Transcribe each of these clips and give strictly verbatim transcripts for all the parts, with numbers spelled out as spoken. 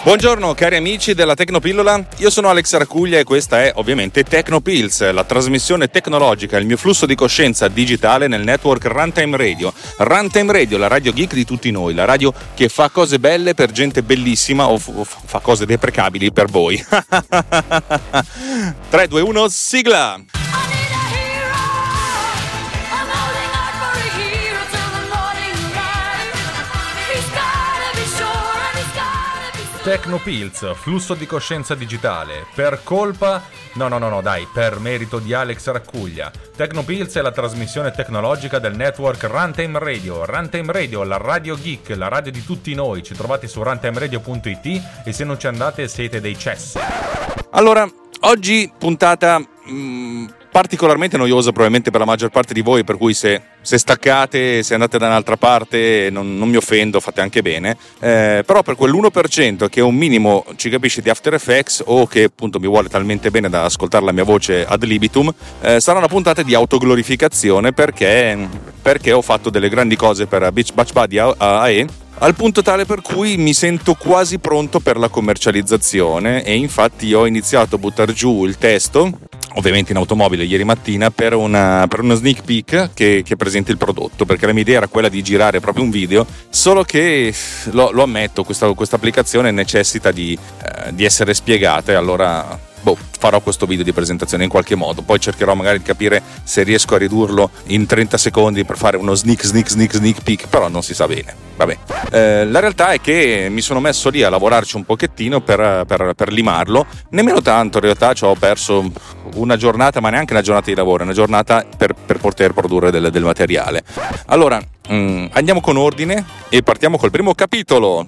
Buongiorno cari amici della Tecnopillola, io sono Alex Arcuglia e questa è ovviamente Tecnopills, la trasmissione tecnologica, il mio flusso di coscienza digitale nel network Runtime Radio. Runtime Radio, la radio geek di tutti noi, la radio che fa cose belle per gente bellissima o, f- o fa cose deprecabili per voi. tre, due, uno, sigla! Tecnopills, flusso di coscienza digitale, per colpa... No, no, no, no, dai, per merito di Alex Raccuglia. Tecnopills è la trasmissione tecnologica del network Runtime Radio. Runtime Radio, la radio geek, la radio di tutti noi. Ci trovate su runtimeradio punto it e se non ci andate siete dei cessi. Allora, oggi puntata... Mm... particolarmente noiosa probabilmente per la maggior parte di voi, per cui se, se staccate, se andate da un'altra parte non, non mi offendo, fate anche bene, eh, però per quell'uno per cento che un minimo ci capisce di After Effects o che appunto mi vuole talmente bene da ascoltare la mia voce ad libitum, eh, sarà una puntata di autoglorificazione perché, perché ho fatto delle grandi cose per Beach Batch Buddy A E, al punto tale per cui mi sento quasi pronto per la commercializzazione e infatti ho iniziato a buttare giù il testo, ovviamente in automobile ieri mattina, per, una, per uno sneak peek che, che presenti il prodotto, perché la mia idea era quella di girare proprio un video, solo che lo, lo ammetto, questa, questa applicazione necessita di, eh, di essere spiegata e allora... Boh, farò questo video di presentazione in qualche modo, poi cercherò magari di capire se riesco a ridurlo in trenta secondi per fare uno sneak sneak sneak sneak peek, però non si sa bene. Vabbè, eh, la realtà è che mi sono messo lì a lavorarci un pochettino per, per, per limarlo, nemmeno tanto in realtà, ci ho perso una giornata, ma neanche una giornata di lavoro, una giornata per, per poter produrre del, del materiale. Allora, mh, andiamo con ordine e partiamo col primo capitolo.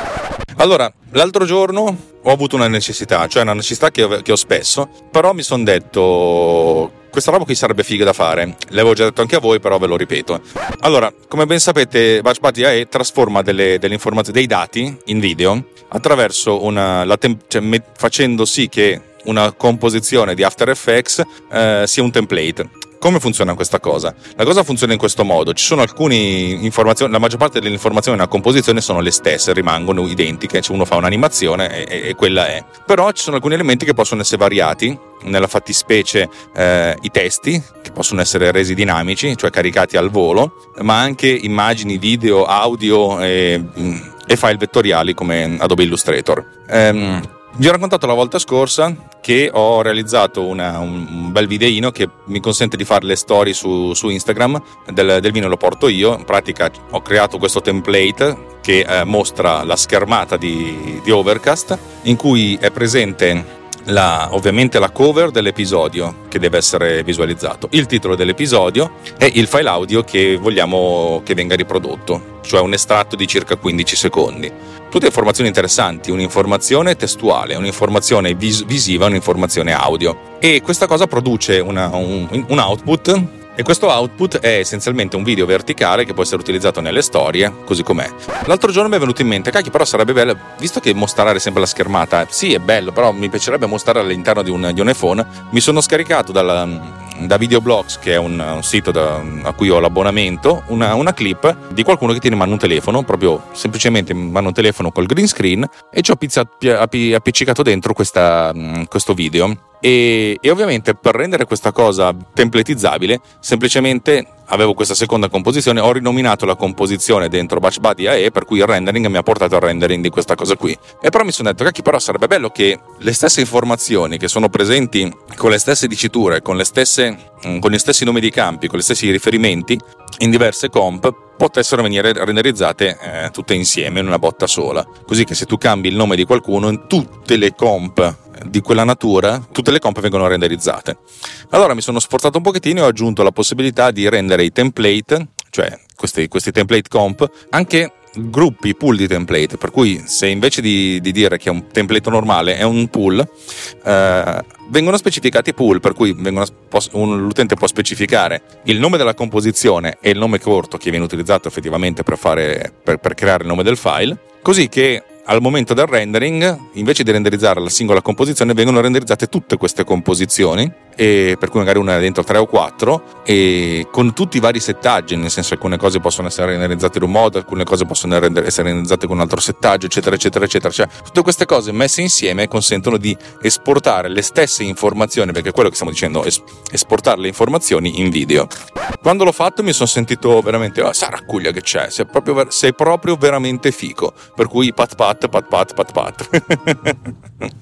Allora, l'altro giorno ho avuto una necessità, cioè una necessità che ho, che ho spesso, però mi sono detto, questa roba qui sarebbe figa da fare, l'avevo già detto anche a voi, però ve lo ripeto. Allora, come ben sapete, Batch Buddy A E trasforma delle, delle informazioni, dei dati in video, attraverso una, la tem- cioè, me- facendo sì che una composizione di After Effects eh, sia un template. Come funziona questa cosa? La cosa funziona in questo modo: ci sono alcune informazioni, la maggior parte delle informazioni nella composizione sono le stesse, rimangono identiche, cioè uno fa un'animazione e, e quella è. Però ci sono alcuni elementi che possono essere variati, nella fattispecie eh, i testi, che possono essere resi dinamici, cioè caricati al volo, ma anche immagini, video, audio e, e file vettoriali come Adobe Illustrator. Ehm, Vi ho raccontato la volta scorsa che ho realizzato una, un, un bel videino che mi consente di fare le storie su, su Instagram del, del vino lo porto io. In pratica ho creato questo template che eh, mostra la schermata di, di Overcast, in cui è presente la, ovviamente la cover dell'episodio che deve essere visualizzato, il titolo dell'episodio e il file audio che vogliamo che venga riprodotto, cioè un estratto di circa quindici secondi. Tutte informazioni interessanti, un'informazione testuale, un'informazione vis- visiva, un'informazione audio. E questa cosa produce una, un, un output, e questo output è essenzialmente un video verticale che può essere utilizzato nelle storie, così com'è. L'altro giorno mi è venuto in mente, cacchio, però sarebbe bello, visto che mostrare sempre la schermata, sì è bello, però mi piacerebbe mostrare all'interno di un, di un iPhone. Mi sono scaricato dalla... da Videoblocks, che è un, un sito da, a cui ho l'abbonamento, una, una clip di qualcuno che tiene in mano un telefono, proprio semplicemente in mano un telefono col green screen, e ci ho appiccicato dentro questa, questo video. E, e ovviamente per rendere questa cosa templatizzabile, semplicemente avevo questa seconda composizione, ho rinominato la composizione dentro Batch Buddy A E, per cui il rendering mi ha portato al rendering di questa cosa qui. E però mi sono detto, cacchio, però sarebbe bello che le stesse informazioni che sono presenti con le stesse diciture, con le stesse, con gli stessi nomi di campi, con gli stessi riferimenti in diverse comp, potessero venire renderizzate eh, tutte insieme in una botta sola, così che se tu cambi il nome di qualcuno, in tutte le comp di quella natura, tutte le comp vengono renderizzate. Allora mi sono sforzato un pochettino e ho aggiunto la possibilità di rendere i template, cioè questi, questi template comp, anche gruppi, pool di template, per cui se invece di, di dire che è un template normale è un pool, eh, vengono specificati pool, per cui vengono, un, l'utente può specificare il nome della composizione e il nome corto che viene utilizzato effettivamente per, fare, per, per creare il nome del file, così che al momento del rendering, invece di renderizzare la singola composizione, vengono renderizzate tutte queste composizioni e per cui magari una è dentro tre o quattro, e con tutti i vari settaggi, nel senso alcune cose possono essere renderizzate in un modo, alcune cose possono essere renderizzate con un altro settaggio, eccetera eccetera eccetera. Cioè tutte queste cose messe insieme consentono di esportare le stesse informazioni, perché è quello che stiamo dicendo, es- esportare le informazioni in video. Quando l'ho fatto mi sono sentito veramente, oh, Saracuglia che c'è, sei proprio, ver- sei proprio veramente fico, per cui pat pat pat pat pat pat.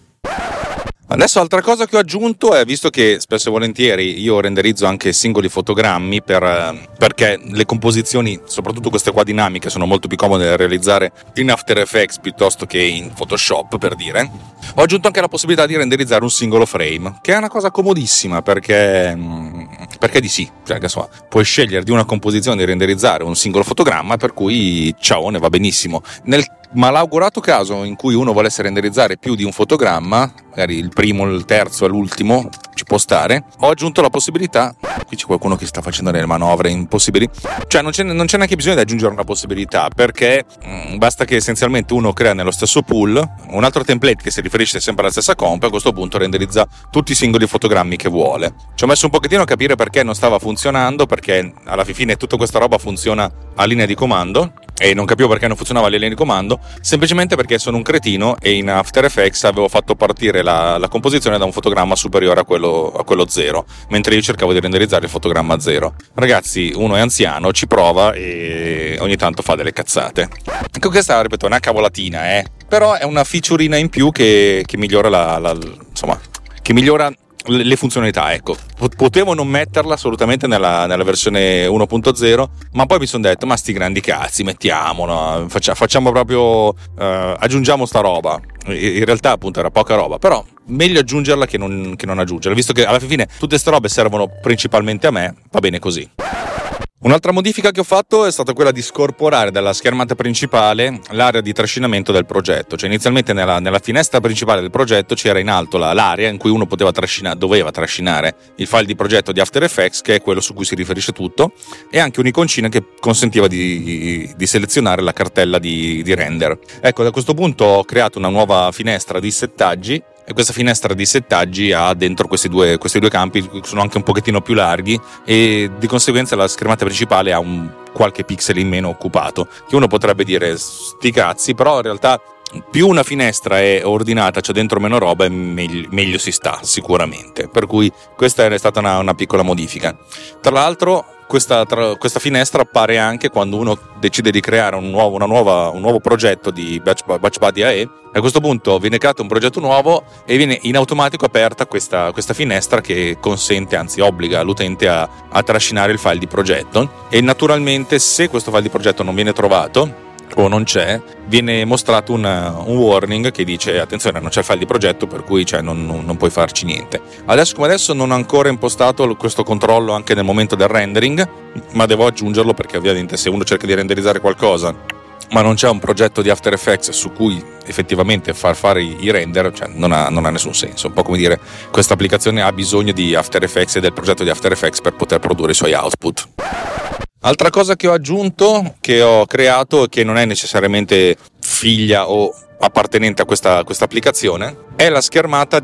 Adesso altra cosa che ho aggiunto è, visto che spesso e volentieri io renderizzo anche singoli fotogrammi per, perché le composizioni, soprattutto queste qua dinamiche, sono molto più comode da realizzare in After Effects piuttosto che in Photoshop, per dire, ho aggiunto anche la possibilità di renderizzare un singolo frame, che è una cosa comodissima perché, perché di sì, cioè, insomma, puoi scegliere di una composizione di renderizzare un singolo fotogramma, per cui ciao, ne va benissimo. Nel malaugurato caso in cui uno volesse renderizzare più di un fotogramma, magari il primo, il terzo e l'ultimo, ci può stare, ho aggiunto la possibilità, qui c'è qualcuno che sta facendo delle manovre impossibili, cioè non c'è, non c'è neanche bisogno di aggiungere una possibilità, perché mh, basta che essenzialmente uno crea nello stesso pool un altro template che si riferisce sempre alla stessa comp, e a questo punto renderizza tutti i singoli fotogrammi che vuole. Ci ho messo un pochettino a capire perché non stava funzionando, perché alla fine tutta questa roba funziona a linea di comando, e non capivo perché non funzionava a linea di comando, semplicemente perché sono un cretino e in After Effects avevo fatto partire la, la composizione da un fotogramma superiore a quello, a quello zero, mentre io cercavo di renderizzare il fotogramma zero. Ragazzi, uno è anziano, ci prova e ogni tanto fa delle cazzate. Ecco, questa, ripeto, è una cavolatina, eh? Però è una featureina in più che, che migliora la, la, insomma, che migliora le funzionalità, ecco. Potevo non metterla assolutamente nella, nella versione uno punto zero, ma poi mi sono detto, ma sti grandi cazzi, mettiamolo, faccia, facciamo proprio, eh, aggiungiamo sta roba. In realtà appunto era poca roba, però meglio aggiungerla che non, che non aggiungerla, visto che alla fine tutte ste robe servono principalmente a me, va bene così. Un'altra modifica che ho fatto è stata quella di scorporare dalla schermata principale l'area di trascinamento del progetto. Cioè inizialmente nella, nella finestra principale del progetto c'era in alto la, l'area in cui uno poteva trascinare, doveva trascinare il file di progetto di After Effects, che è quello su cui si riferisce tutto, e anche un'iconcina che consentiva di, di selezionare la cartella di, di render. Ecco, da questo punto ho creato una nuova finestra di settaggi, e questa finestra di settaggi ha dentro questi due, questi due campi, che sono anche un pochettino più larghi, e di conseguenza la schermata principale ha un qualche pixel in meno occupato, che uno potrebbe dire sti cazzi, però in realtà più una finestra è ordinata, c'è dentro meno roba, e meglio, meglio si sta sicuramente, per cui questa è stata una, una piccola modifica. Tra l'altro questa, tra, questa finestra appare anche quando uno decide di creare un nuovo, una nuova, un nuovo progetto di Batch, Batch Buddy A E. A questo punto viene creato un progetto nuovo e viene in automatico aperta questa, questa finestra che consente, anzi obbliga l'utente a, a trascinare il file di progetto, e naturalmente se questo file di progetto non viene trovato o non c'è, viene mostrato un, un warning che dice attenzione, non c'è il file di progetto, per cui cioè, non, non, non puoi farci niente. Adesso come adesso non ho ancora impostato questo controllo anche nel momento del rendering, ma devo aggiungerlo, perché ovviamente se uno cerca di renderizzare qualcosa ma non c'è un progetto di After Effects su cui effettivamente far fare i, i render, cioè non ha, non ha nessun senso. Un po' come dire, questa applicazione ha bisogno di After Effects e del progetto di After Effects per poter produrre i suoi output. Altra cosa che ho aggiunto, che ho creato e che non è necessariamente figlia o appartenente a questa, questa applicazione, è la schermata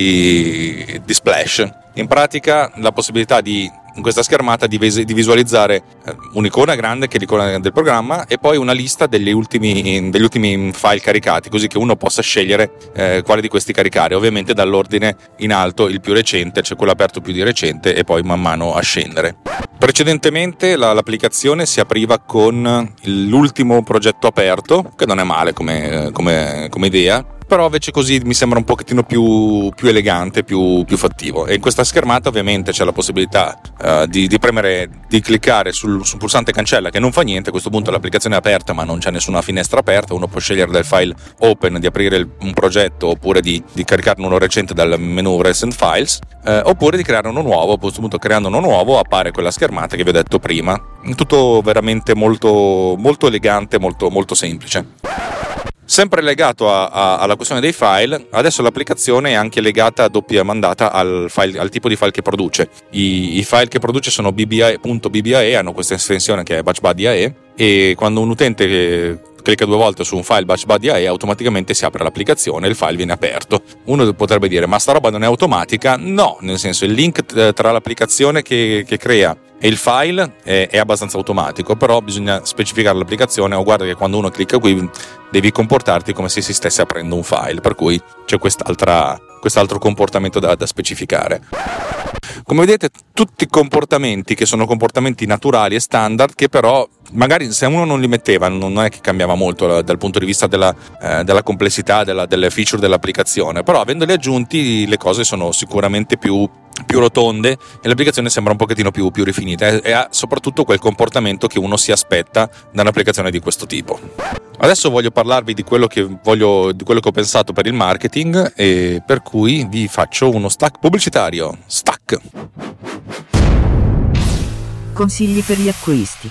di, di Splash. In pratica la possibilità di in questa schermata di, vis- di visualizzare un'icona grande, che è l'icona del programma, e poi una lista degli ultimi, degli ultimi file caricati, così che uno possa scegliere eh, quale di questi caricare, ovviamente dall'ordine in alto il più recente, cioè quello aperto più di recente, e poi man mano a scendere. Precedentemente la, l'applicazione si apriva con l'ultimo progetto aperto, che non è male come, come, come idea, però invece così mi sembra un pochettino più, più elegante, più, più fattivo. E in questa schermata ovviamente c'è la possibilità uh, di, di premere, di cliccare sul, sul pulsante cancella, che non fa niente. A questo punto l'applicazione è aperta ma non c'è nessuna finestra aperta, uno può scegliere dal file open di aprire il, un progetto, oppure di, di caricarne uno recente dal menu recent files, eh, oppure di creare uno nuovo. A questo punto, creando uno nuovo, appare quella schermata che vi ho detto prima. Tutto veramente molto, molto elegante, molto, molto semplice. Sempre legato a, a, alla questione dei file, adesso l'applicazione è anche legata a doppia mandata al, file, al tipo di file che produce. I, i file che produce sono B B A E, .bbae, hanno questa estensione che è Batch Buddy A E, e quando un utente clicca due volte su un file BatchBuddy A E, automaticamente si apre l'applicazione e il file viene aperto. Uno potrebbe dire, ma sta roba non è automatica? No, nel senso, il link tra l'applicazione che, che crea e il file è, è abbastanza automatico, però bisogna specificare l'applicazione. O guarda che quando uno clicca qui devi comportarti come se si stesse aprendo un file, per cui c'è quest'altra, quest'altro comportamento da, da specificare. Come vedete, tutti comportamenti che sono comportamenti naturali e standard, che però magari se uno non li metteva non è che cambiava molto dal punto di vista della, eh, della complessità, della, delle feature dell'applicazione, però avendoli aggiunti le cose sono sicuramente più, più rotonde e l'applicazione sembra un pochettino più, più rifinita e, e ha soprattutto quel comportamento che uno si aspetta da un'applicazione di questo tipo. Adesso voglio parlarvi di quello che voglio, di quello che ho pensato per il marketing, e per cui vi faccio uno stack pubblicitario. Stack. Consigli per gli acquisti.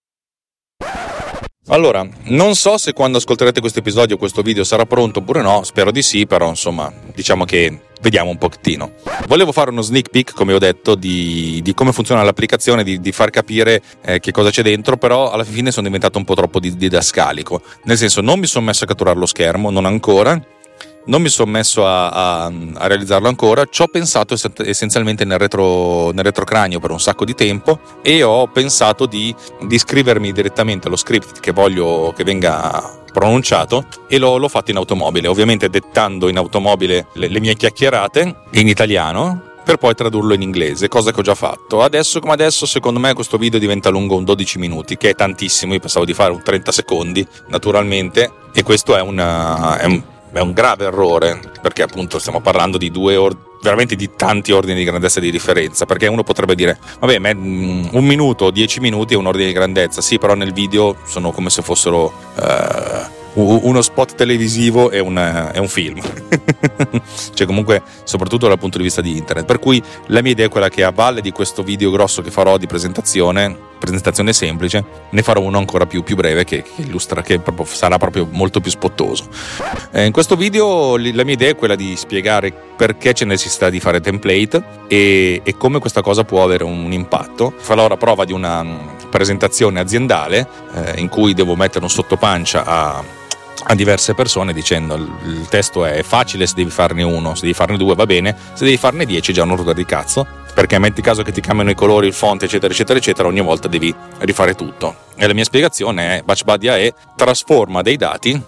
Allora, non so se quando ascolterete questo episodio questo video sarà pronto oppure no, spero di sì, però insomma, diciamo che vediamo un pochettino. Volevo fare uno sneak peek, come ho detto, di, di come funziona l'applicazione, di, di far capire eh, che cosa c'è dentro, però alla fine sono diventato un po' troppo didascalico, nel senso non mi sono messo a catturare lo schermo, non ancora, non mi sono messo a, a, a realizzarlo ancora, ci ho pensato essenzialmente nel, retro, nel retrocranio per un sacco di tempo e ho pensato di, di scrivermi direttamente lo script che voglio che venga pronunciato e l'ho, l'ho fatto in automobile, ovviamente dettando in automobile le, le mie chiacchierate in italiano per poi tradurlo in inglese, cosa che ho già fatto. Adesso come adesso secondo me questo video diventa lungo un dodici minuti, che è tantissimo, io pensavo di fare un trenta secondi naturalmente, e questo è, una, è un è un grave errore, perché appunto stiamo parlando di due or- veramente di tanti ordini di grandezza di differenza, perché uno potrebbe dire vabbè, ma un minuto o dieci minuti è un ordine di grandezza, sì, però nel video sono come se fossero uh, uno spot televisivo e un, e un film cioè comunque soprattutto dal punto di vista di internet, per cui la mia idea è quella che a valle di questo video grosso che farò di presentazione presentazione semplice, ne farò uno ancora più, più breve che, che illustra, che proprio, sarà proprio molto più spottoso. Eh, in questo video la mia idea è quella di spiegare perché c'è necessità di fare template e, e come questa cosa può avere un impatto. Farò la prova di una presentazione aziendale eh, in cui devo mettere un sottopancia a a diverse persone dicendo il testo è facile se devi farne uno, se devi farne due va bene, se devi farne dieci è già una rottura di cazzo, perché metti caso che ti cambiano i colori, il font eccetera eccetera eccetera, ogni volta devi rifare tutto. E la mia spiegazione è BatchBuddy A E trasforma dei dati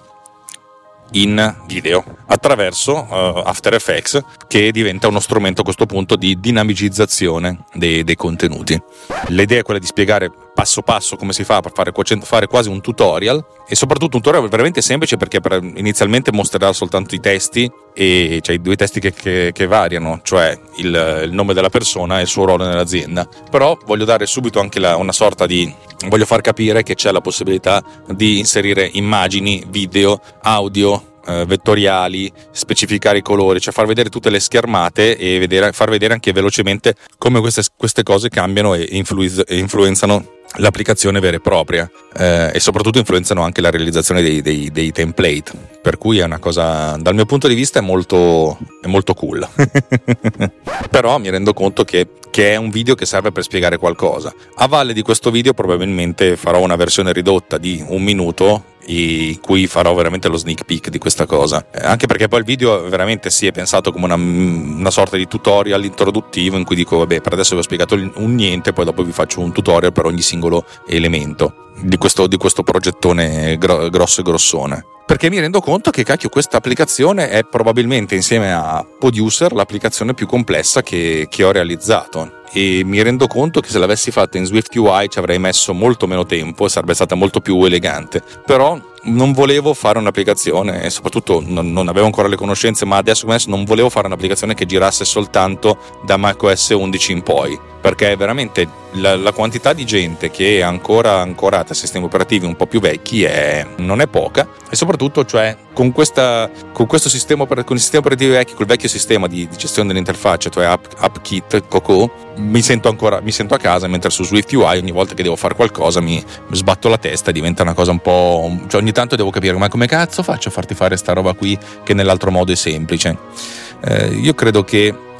in video attraverso uh, After Effects, che diventa uno strumento a questo punto di dinamicizzazione dei, dei contenuti. L'idea è quella di spiegare passo passo come si fa per fare, fare quasi un tutorial, e soprattutto un tutorial veramente semplice, perché per, inizialmente mostrerà soltanto i testi, e cioè i due testi che, che, che variano, cioè il, il nome della persona e il suo ruolo nell'azienda. Però voglio dare subito anche la, una sorta di voglio far capire che c'è la possibilità di inserire immagini, video, audio, eh, vettoriali, specificare i colori, cioè far vedere tutte le schermate e vedere, far vedere anche velocemente come queste, queste cose cambiano e, influiz- e influenzano l'applicazione vera e propria, eh, e soprattutto influenzano anche la realizzazione dei, dei, dei template, per cui è una cosa, dal mio punto di vista è molto, è molto cool però mi rendo conto che, che è un video che serve per spiegare qualcosa. A valle di questo video probabilmente farò una versione ridotta di un minuto in cui farò veramente lo sneak peek di questa cosa, eh, anche perché poi il video veramente si è pensato come una, una sorta di tutorial introduttivo in cui dico vabbè, per adesso vi ho spiegato un niente, poi dopo vi faccio un tutorial per ogni singolo elemento di questo, di questo progettone gro- grosso e grossone, perché mi rendo conto che cacchio questa applicazione è probabilmente insieme a Producer l'applicazione più complessa che, che ho realizzato, e mi rendo conto che se l'avessi fatta in SwiftUI ci avrei messo molto meno tempo e sarebbe stata molto più elegante, però non volevo fare un'applicazione, e soprattutto non, non avevo ancora le conoscenze, ma adesso non volevo fare un'applicazione che girasse soltanto da macOS undici in poi, perché veramente la, la quantità di gente che è ancora ancorata a sistemi operativi un po' più vecchi è, non è poca, e soprattutto cioè con, questa, con questo sistema, con i sistemi operativi vecchi, col vecchio sistema di, di gestione dell'interfaccia, cioè App, AppKit, Cocoa, mi sento ancora mi sento a casa, mentre su SwiftUI ogni volta che devo fare qualcosa mi sbatto la testa e diventa una cosa un po', cioè ogni tanto devo capire ma come cazzo faccio a farti fare sta roba qui che nell'altro modo è semplice. Eh, io credo che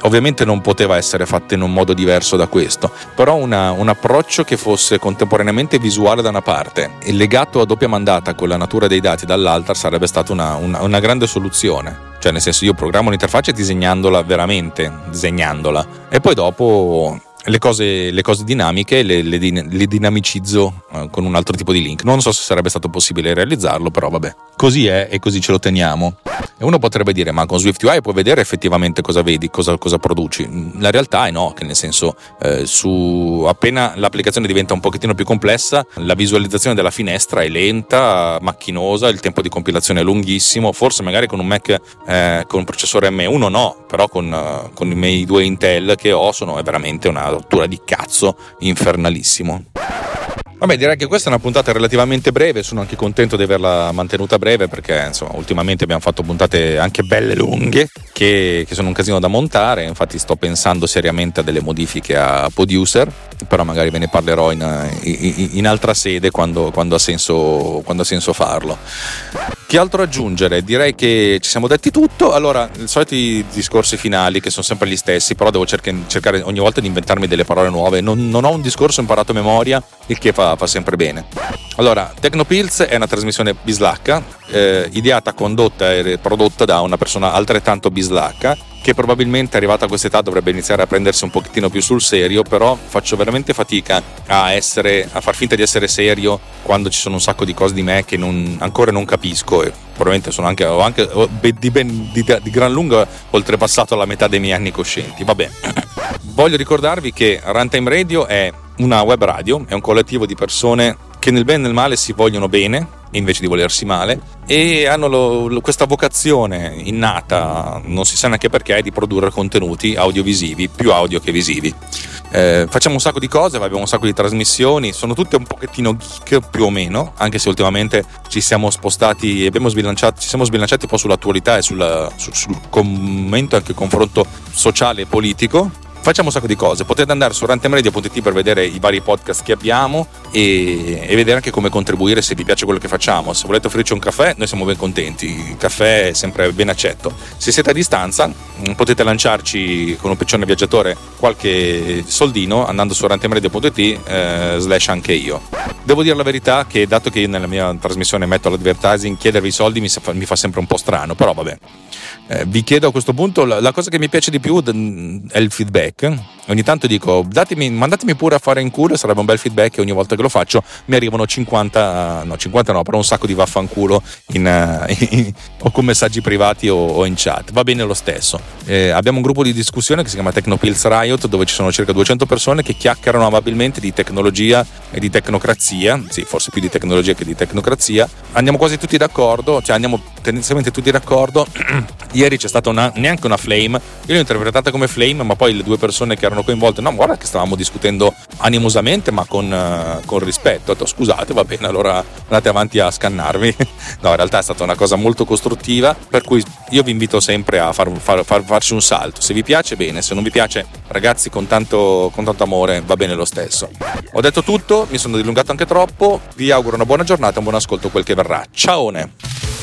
ovviamente non poteva essere fatta in un modo diverso da questo, però una, un approccio che fosse contemporaneamente visuale da una parte e legato a doppia mandata con la natura dei dati dall'altra sarebbe stata una, una, una grande soluzione. Cioè, nel senso, io programmo un'interfaccia disegnandola veramente, disegnandola, e poi dopo le cose, le cose dinamiche le, le, le dinamicizzo eh, con un altro tipo di link. Non so se sarebbe stato possibile realizzarlo, però vabbè, così è e così ce lo teniamo. E uno potrebbe dire, ma con SwiftUI puoi vedere effettivamente cosa vedi, cosa, cosa produci. La realtà è no, che nel senso eh, su appena l'applicazione diventa un pochettino più complessa, la visualizzazione della finestra è lenta, macchinosa, il tempo di compilazione è lunghissimo. Forse magari con un Mac eh, con un processore M uno no, però con, uh, con i miei due Intel che ho sono è veramente una rottura di cazzo infernalissimo. Vabbè, direi che questa è una puntata relativamente breve, sono anche contento di averla mantenuta breve perché insomma ultimamente abbiamo fatto puntate anche belle lunghe che, che sono un casino da montare. Infatti sto pensando seriamente a delle modifiche a Poduser, però magari ve ne parlerò in, in, in altra sede quando, quando, ha senso, quando ha senso farlo. Che altro aggiungere? Direi che ci siamo detti tutto. Allora, i soliti discorsi finali che sono sempre gli stessi, però devo cercare, cercare ogni volta di inventarmi delle parole nuove. Non, non ho un discorso imparato a memoria, il che fa, fa sempre bene. Allora, Tecnopills è una trasmissione bislacca, eh, ideata, condotta e prodotta da una persona altrettanto bislacca, che probabilmente arrivata a quest'età dovrebbe iniziare a prendersi un pochettino più sul serio, però faccio veramente fatica a essere a far finta di essere serio quando ci sono un sacco di cose di me che non, ancora non capisco, e probabilmente sono anche, ho anche ho di, ben, di, di gran lunga oltrepassato la metà dei miei anni coscienti. Vabbè, voglio ricordarvi che Runtime Radio è una web radio, è un collettivo di persone che nel bene e nel male si vogliono bene invece di volersi male, e hanno lo, lo, questa vocazione innata, non si sa neanche perché, di produrre contenuti audiovisivi, più audio che visivi. Eh, facciamo un sacco di cose, abbiamo un sacco di trasmissioni, sono tutte un pochettino geek più o meno, anche se ultimamente ci siamo spostati, abbiamo sbilanciato, ci siamo sbilanciati un po' sull'attualità e sulla, sul, sul commento e anche il confronto sociale e politico. Facciamo un sacco di cose, potete andare su runtime radio punto it per vedere i vari podcast che abbiamo e, e vedere anche come contribuire se vi piace quello che facciamo. Se volete offrirci un caffè, noi siamo ben contenti, il caffè è sempre ben accetto. Se siete a distanza potete lanciarci con un piccione viaggiatore qualche soldino andando su runtime radio punto it eh, slash anche io. Devo dire la verità che, dato che io nella mia trasmissione metto l'advertising, chiedervi i soldi mi fa, mi fa sempre un po' strano, però vabbè. Eh, vi chiedo a questo punto, la, la cosa che mi piace di più d- è il feedback. Ogni tanto dico, datemi, mandatemi pure a fare in culo, sarebbe un bel feedback, e ogni volta che lo faccio mi arrivano cinquanta, no cinquanta no, però un sacco di vaffanculo in, in, o con messaggi privati o, o in chat, va bene lo stesso. Eh, abbiamo un gruppo di discussione che si chiama Tecnopills Riot, dove ci sono circa duecento persone che chiacchierano amabilmente di tecnologia e di tecnocrazia, sì, forse più di tecnologia che di tecnocrazia. Andiamo quasi tutti d'accordo, cioè andiamo tendenzialmente tutti d'accordo. Ieri c'è stata una, neanche una flame, io l'ho interpretata come flame, ma poi le due persone che erano coinvolte, no, guarda che stavamo discutendo animosamente ma con, uh, con rispetto. Ho detto, scusate, va bene, allora andate avanti a scannarvi. No, in realtà è stata una cosa molto costruttiva, per cui io vi invito sempre a far, far, far, farci un salto. Se vi piace, bene, se non vi piace, ragazzi, con tanto, con tanto amore va bene lo stesso. Ho detto tutto, mi sono dilungato anche troppo, vi auguro una buona giornata e un buon ascolto quel che verrà. Ciaone!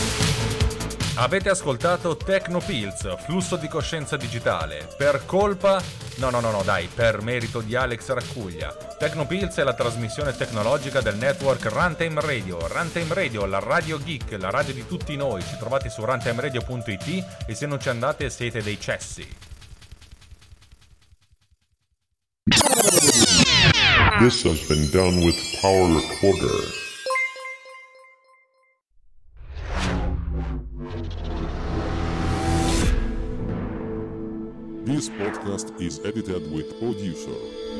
Avete ascoltato Tecnopills, flusso di coscienza digitale, per colpa... No, no, no, no, dai, per merito di Alex Raccuglia. Tecnopills è la trasmissione tecnologica del network Runtime Radio. Runtime Radio, la radio geek, la radio di tutti noi. Ci trovate su runtime radio punto it e se non ci andate siete dei cessi. This has been done with Power Recorder. This podcast is edited with Producer.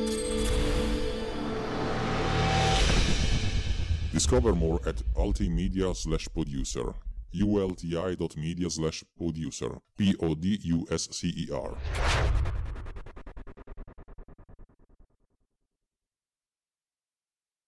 Discover more at ultimedia slash producer. ulti dot media slash producer. P O D U S C E R.